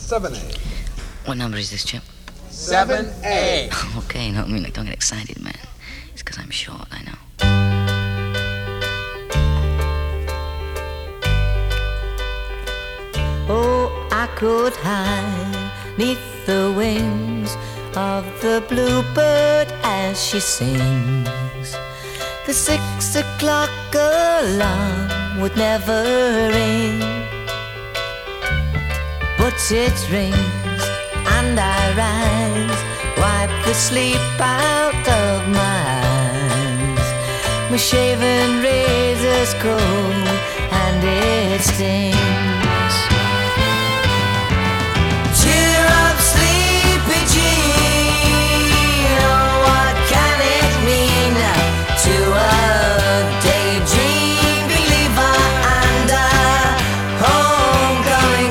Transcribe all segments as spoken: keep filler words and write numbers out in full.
seven A. What number is this, Chip? seven A. Okay, no, I mean, like, don't get excited, man. It's because I'm short, I know. Oh, I could hide neath the wings of the bluebird as she sings. The six o'clock alarm would never ring, but it rings and I rise, wipe the sleep out of my eyes. My shaven razor's cold and it stings. Cheer up, sleepy Jean, oh, what can it mean to a daydream believer and a homecoming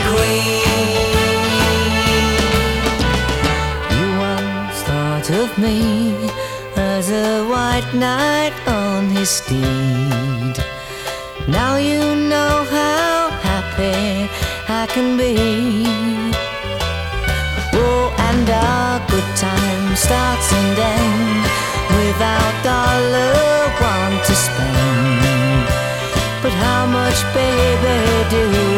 queen? You once thought of me as a white knight on his steed. Now you know how happy I can be. Oh, and our good time starts and ends without dollar one to spend. But how much, baby, do